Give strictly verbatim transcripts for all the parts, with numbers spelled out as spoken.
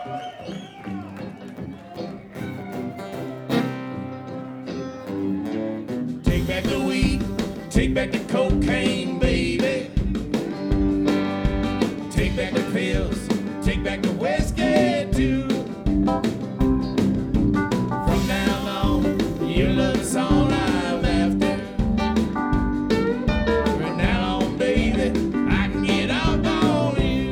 Take back the weed, take back the cocaine, baby. Take back the pills, take back the whiskey too. From now on, your love is all I'm after. From now on, baby, I can get off on you.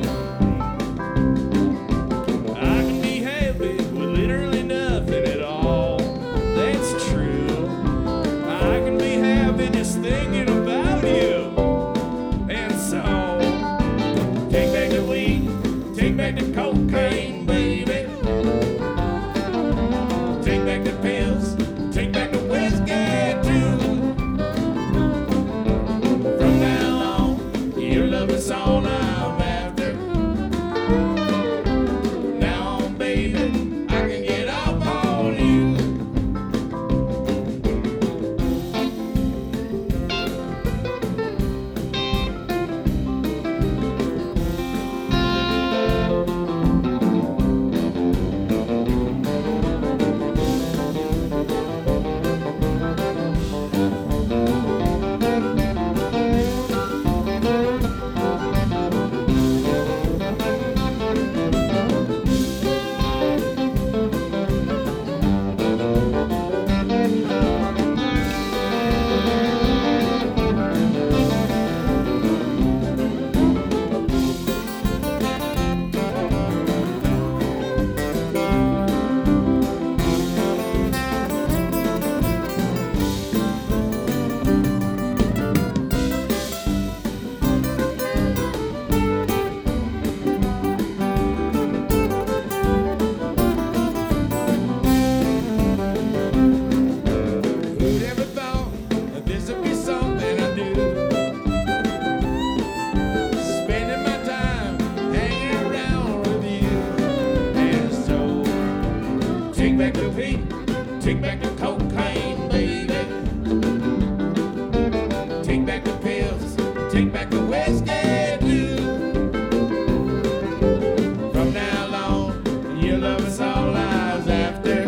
I can be happy with literally nothing at all. That's true. I can be happy just thinking about you. And so, take back the weed, take back the cocaine, baby. Take back the pills, take back the whiskey too. From now on, your love is all I'm after. Now on, baby, I can get off on you. Who'd ever thought that this would be something I do? Spending my time hanging around with you. And so, take back the weed, take back the cocaine, baby. Take back the pills, take back the whiskey too. From now on, your love is all I was after.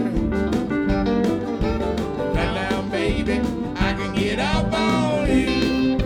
Right now, baby, I can get up on you.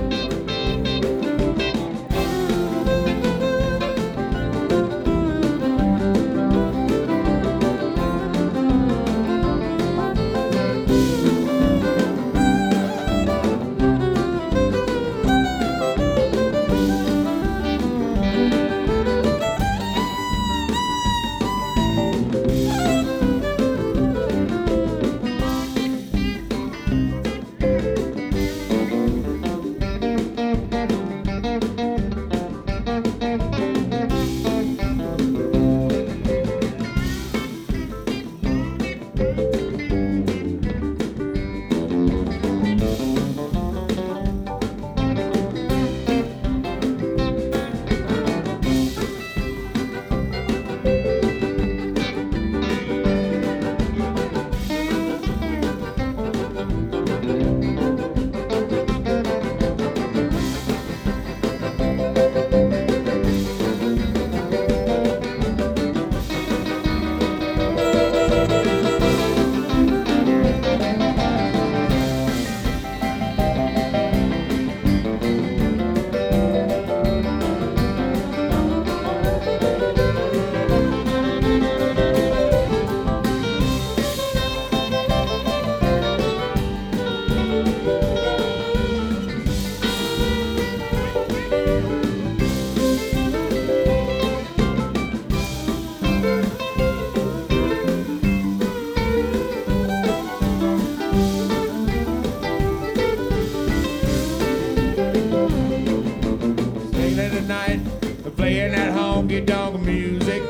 Playing that honky tonk music.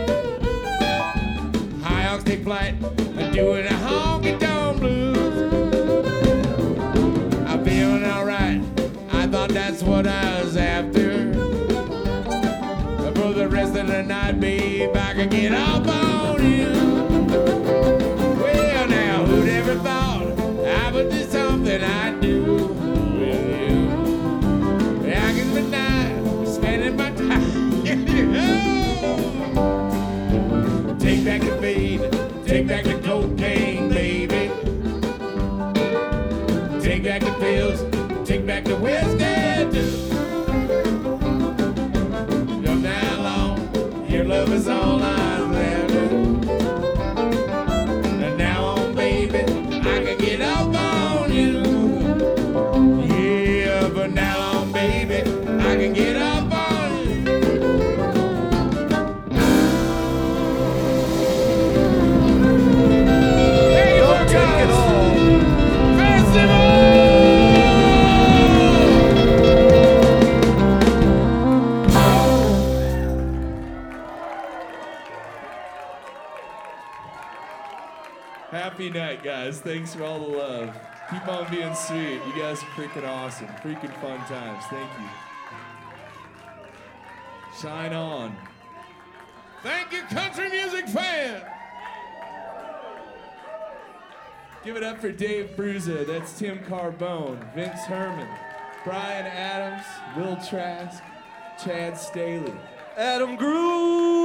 High octane flight, doing a honky tonk blues. I'm feeling alright. I thought that's what I was after. For the rest of the night, babe, I can get off on you. Well, now, who'd ever thought I would do something I do with you? I can deny spending my time. Take back the cocaine, baby. Take back the pills. Take back the whiskey, too. From now on, your love is all I've ever. And now on, baby, I can get up on you. Yeah, but now on, baby, I can get up on you. Hey, don't take it all. Festival! Happy night, guys. Thanks for all the love. Keep on being sweet. You guys are freaking awesome. Freaking fun times. Thank you. Shine on. Thank you, country music fan. Give it up for Dave Bruza. That's Tim Carbone, Vince Herman, Brian Adams, Will Trask, Chad Staley, Adam Groove.